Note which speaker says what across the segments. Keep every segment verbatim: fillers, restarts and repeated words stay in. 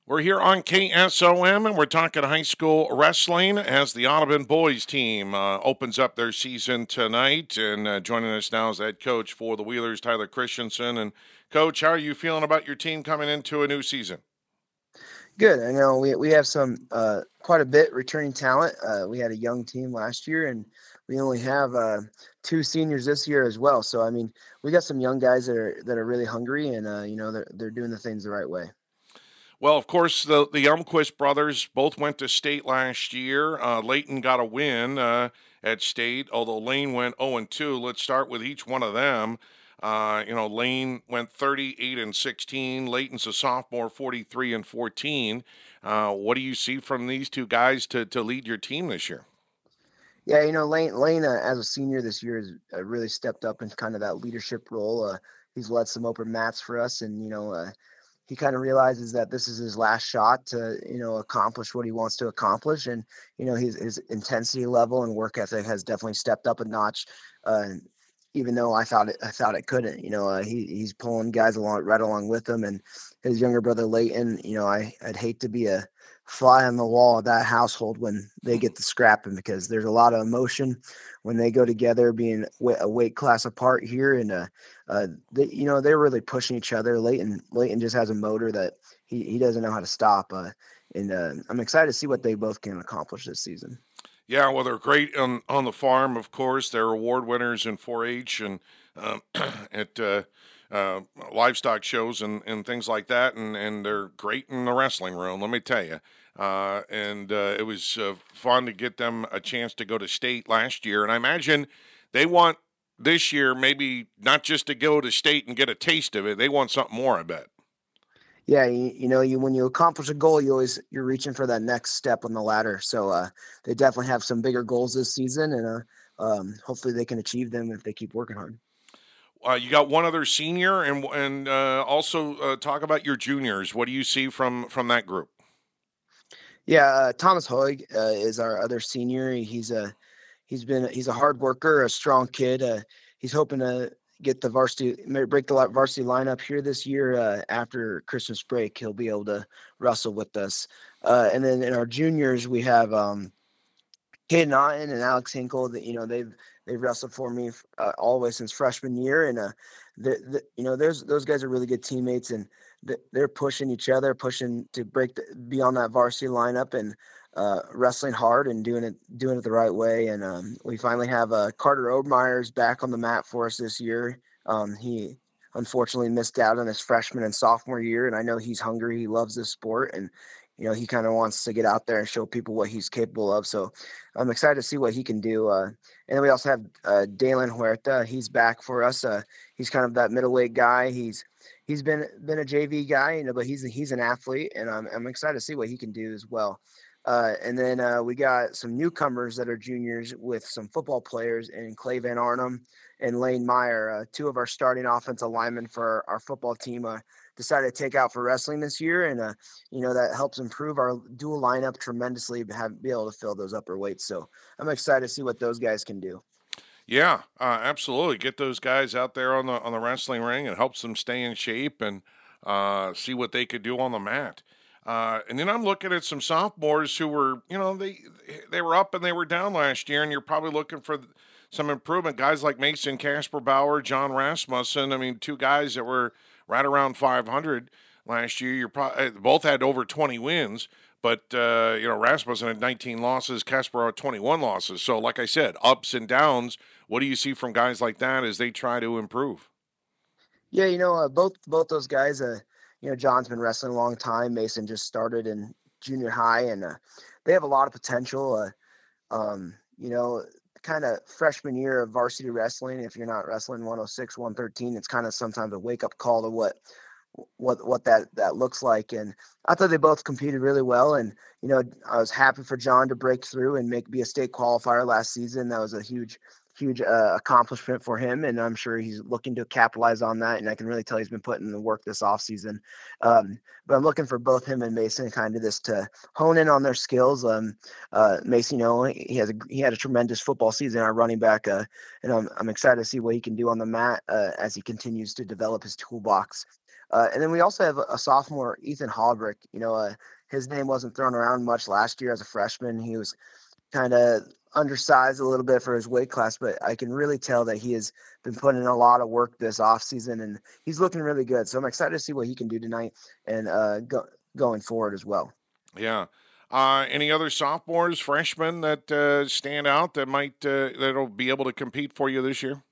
Speaker 1: We're here on K S O M, and we're talking high school wrestling as the Audubon boys team uh, opens up their season tonight. And uh, joining us now is head coach for the Wheelers, Tyler Christensen. And Coach, how are you feeling about your team coming into a new season?
Speaker 2: Good. I know we we have some uh, quite a bit returning talent. Uh, we had a young team last year, and we only have uh, two seniors this year as well. So I mean, we got some young guys that are that are really hungry, and uh, you know they're they're doing the things the right way.
Speaker 1: Well, of course, the the Elmquist brothers both went to state last year. Uh, Layton got a win uh, at state, although Lane went oh and two. Let's start with each one of them. Uh, you know, Lane went thirty-eight and sixteen. Layton's a sophomore, forty-three and fourteen. Uh, what do you see from these two guys to, to lead your team this year?
Speaker 2: Yeah, you know, Lane Lane uh, as a senior this year has uh, really stepped up in kind of that leadership role. Uh, he's led some open mats for us, and you know, uh, he kind of realizes that this is his last shot to you know accomplish what he wants to accomplish, and you know his his intensity level and work ethic has definitely stepped up a notch. Uh, even though I thought it, I thought it couldn't, you know, uh, he he's pulling guys along right along with him, and his younger brother Leighton. You know, I I'd hate to be a fly on the wall of that household when they get the scrapping because there's a lot of emotion when they go together, being a weight class apart here, and uh, uh, they, you know, they're really pushing each other. Leighton Leighton just has a motor that he he doesn't know how to stop, uh, and uh, I'm excited to see what they both can accomplish this season.
Speaker 1: Yeah, well, they're great on, on the farm, of course. They're award winners in four H and um, at uh, uh, livestock shows and, and things like that, and, and they're great in the wrestling room, let me tell you. Uh, and uh, it was uh, fun to get them a chance to go to state last year. And I imagine they want this year maybe not just to go to state and get a taste of it, they want something more, I bet.
Speaker 2: Yeah, you, you know, you when you accomplish a goal, you always you're reaching for that next step on the ladder. So uh, they definitely have some bigger goals this season, and uh, um, hopefully they can achieve them if they keep working hard.
Speaker 1: Uh, you got one other senior, and and uh, also uh, talk about your juniors. What do you see from from that group?
Speaker 2: Yeah, uh, Thomas Hoig uh, is our other senior. He's a he's been he's a hard worker, a strong kid. Uh, he's hoping to get the varsity break the varsity lineup here this year. Uh, after Christmas break, he'll be able to wrestle with us. Uh, and then in our juniors, we have um, Caden Otten and Alex Hinkle. That you know they've they've wrestled for me uh, all the way since freshman year, and uh, the, the, you know there's those guys are really good teammates, and they're pushing each other, pushing to break the, be on that varsity lineup, and uh, wrestling hard and doing it doing it the right way. And um, we finally have uh, Carter Obermeyer's back on the mat for us this year. Um, he unfortunately missed out on his freshman and sophomore year, and I know he's hungry. He loves this sport, and you know he kind of wants to get out there and show people what he's capable of. So I'm excited to see what he can do. Uh, and then we also have uh, Dalen Huerta. He's back for us. Uh, he's kind of that middleweight guy. He's he's been been a J V guy, you know, but he's he's an athlete, and I'm I'm excited to see what he can do as well. Uh, and then uh, we got some newcomers that are juniors with some football players in Clay Van Arnhem and Lane Meyer, uh, two of our starting offensive linemen for our, our football team. Uh, decided to take out for wrestling this year, and uh, you know that helps improve our dual lineup tremendously. Have be able to fill those upper weights, so I'm excited to see what those guys can do.
Speaker 1: Yeah, uh, absolutely. Get those guys out there on the on the wrestling ring. It helps them stay in shape and uh, see what they could do on the mat. Uh, and then I'm looking at some sophomores who were, you know, they they were up and they were down last year, and you're probably looking for some improvement. Guys like Mason Casper Bauer, John Rasmussen. I mean, two guys that were right around five hundred last year. You're probably both had over twenty wins. But, uh, you know, Rasmussen had nineteen losses, Casper had twenty-one losses. So, like I said, ups and downs. What do you see from guys like that as they try to improve?
Speaker 2: Yeah, you know, uh, both both those guys. Uh, you know, John's been wrestling a long time. Mason just started in junior high, and uh, they have a lot of potential. Uh, um, you know, kind of freshman year of varsity wrestling. If you're not wrestling one oh six, one thirteen, it's kind of sometimes a wake up call to what what what that that looks like. And I thought they both competed really well. And you know, I was happy for John to break through and make be a state qualifier last season. That was a huge huge uh, accomplishment for him, and I'm sure he's looking to capitalize on that. And I can really tell he's been putting in the work this offseason. Um, but I'm looking for both him and Mason kind of this to hone in on their skills. Um, uh, Mason, you know, he has a he had a tremendous football season, our running back, uh, and I'm I'm excited to see what he can do on the mat uh, as he continues to develop his toolbox. Uh, and then we also have a, a sophomore, Ethan Hallbrick. You know, uh, his name wasn't thrown around much last year as a freshman. He was kind of undersized a little bit for his weight class, but I can really tell that he has been putting in a lot of work this offseason, and he's looking really good. So I'm excited to see what he can do tonight and uh, go, going forward as well.
Speaker 1: Yeah. Uh, any other sophomores, freshmen that uh, stand out that might uh, that'll be able to compete for you this year?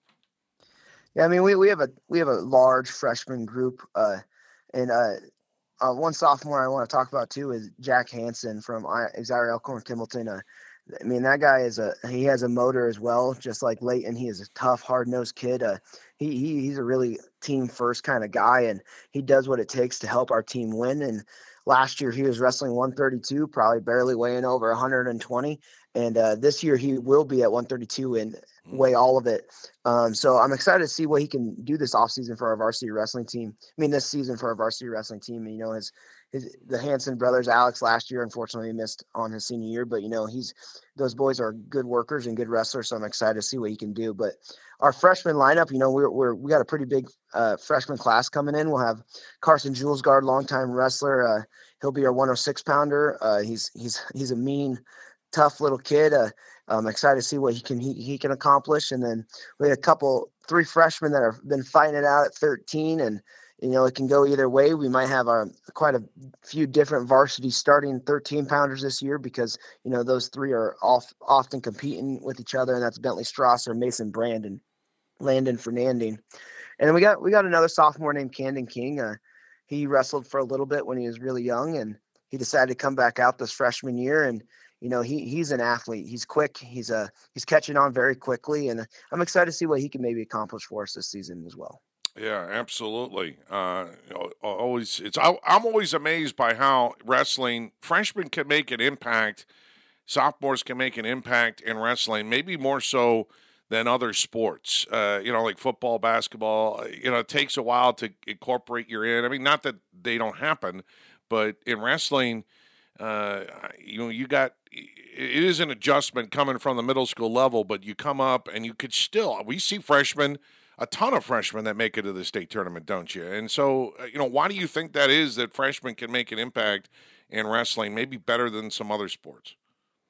Speaker 2: Yeah, I mean we, we have a we have a large freshman group, uh, and uh, uh, one sophomore I want to talk about too is Jack Hansen from Exire Elkhorn Kimballton. Uh, I mean that guy is a he has a motor as well, just like Leighton. He is a tough, hard nosed kid. Uh, he, he he's a really team first kind of guy, and he does what it takes to help our team win. And last year he was wrestling one thirty-two, probably barely weighing over one hundred twenty. And uh, this year he will be at one thirty-two and weigh all of it. Um, so I'm excited to see what he can do this offseason for our varsity wrestling team. I mean, this season for our varsity wrestling team. You know, his his the Hanson brothers, Alex last year, unfortunately missed on his senior year, but you know, he's those boys are good workers and good wrestlers. So I'm excited to see what he can do. But our freshman lineup, you know, we're, we're we got a pretty big uh, freshman class coming in. We'll have Carson Julesgaard, longtime wrestler. Uh, he'll be our one oh six pounder. Uh, he's he's he's a mean, tough little kid. Uh, I'm excited to see what he can he, he can accomplish. And then we had a couple, three freshmen that have been fighting it out at thirteen, and you know it can go either way. We might have our quite a few different varsity starting thirteen pounders this year because you know those three are off, often competing with each other, and that's Bentley Strasser, Mason Brandon, Landon Fernanding, and then we got we got another sophomore named Camden King. Uh, he wrestled for a little bit when he was really young, and he decided to come back out this freshman year and. You know, he he's an athlete. He's quick. He's a he's catching on very quickly, and I'm excited to see what he can maybe accomplish for us this season as well.
Speaker 1: Yeah, absolutely. Uh, you know, always, it's I, I'm always amazed by how wrestling freshmen can make an impact. Sophomores can make an impact in wrestling, maybe more so than other sports. Uh, you know, like football, basketball. You know, it takes a while to incorporate you in. I mean, not that they don't happen, but in wrestling. Uh, you know, you got it is an adjustment coming from the middle school level, but you come up and you could still. We see freshmen, a ton of freshmen that make it to the state tournament, don't you? And so, you know, why do you think that is that freshmen can make an impact in wrestling, maybe better than some other sports?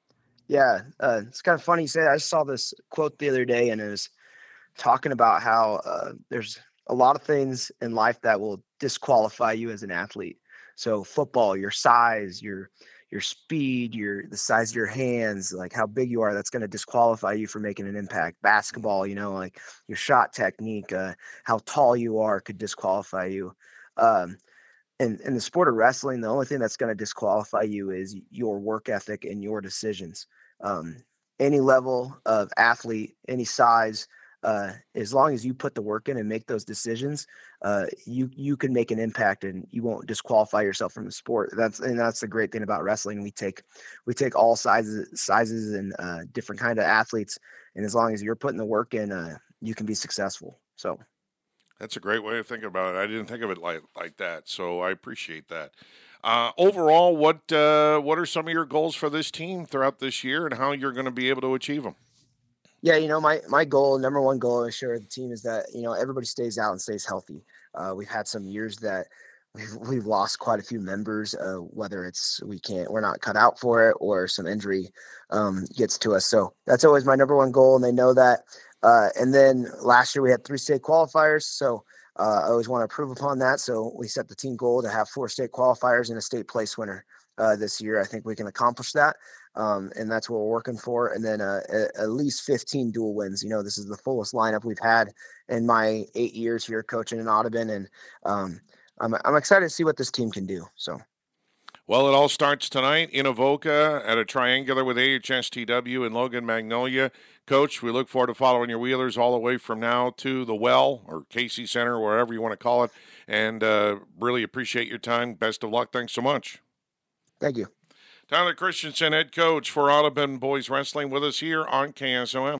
Speaker 2: Yeah, uh, it's kind of funny you say that. I saw this quote the other day, and it was talking about how uh, there's a lot of things in life that will disqualify you as an athlete. So football, your size, your your speed, your the size of your hands, like how big you are, that's going to disqualify you from making an impact. Basketball, you know, like your shot technique, uh, how tall you are could disqualify you. Um, in, in the sport of wrestling, the only thing that's going to disqualify you is your work ethic and your decisions. Um, any level of athlete, any size, uh, as long as you put the work in and make those decisions, uh, you you can make an impact and you won't disqualify yourself from the sport. That's and that's the great thing about wrestling. We take we take all sizes sizes and uh, different kind of athletes, and as long as you're putting the work in, uh, you can be successful. So.
Speaker 1: That's a great way of thinking about it. I didn't think of it like like that, so I appreciate that. Uh, overall, what uh, what are some of your goals for this team throughout this year, and how you're going to be able to achieve them?
Speaker 2: Yeah, you know, my my goal, number one goal, I share with the team is that you know everybody stays out and stays healthy. Uh, we've had some years that we've we've lost quite a few members, uh, whether it's we can't we're not cut out for it or some injury um, gets to us. So that's always my number one goal, and they know that. Uh, and then last year we had three state qualifiers, so uh, I always want to improve upon that. So we set the team goal to have four state qualifiers and a state place winner uh, this year. I think we can accomplish that. Um, and that's what we're working for. And then uh, at least fifteen dual wins. You know, this is the fullest lineup we've had in my eight years here coaching in Audubon, and um, I'm I'm excited to see what this team can do. So.
Speaker 1: Well, it all starts tonight in Avoca at a triangular with A H S T W and Logan Magnolia. Coach, we look forward to following your Wheelers all the way from now to the Well or Casey Center, wherever you want to call it, and uh, really appreciate your time. Best of luck. Thanks so much.
Speaker 2: Thank you.
Speaker 1: Tyler Christensen, head coach for Audubon Boys Wrestling, with us here on K S O M.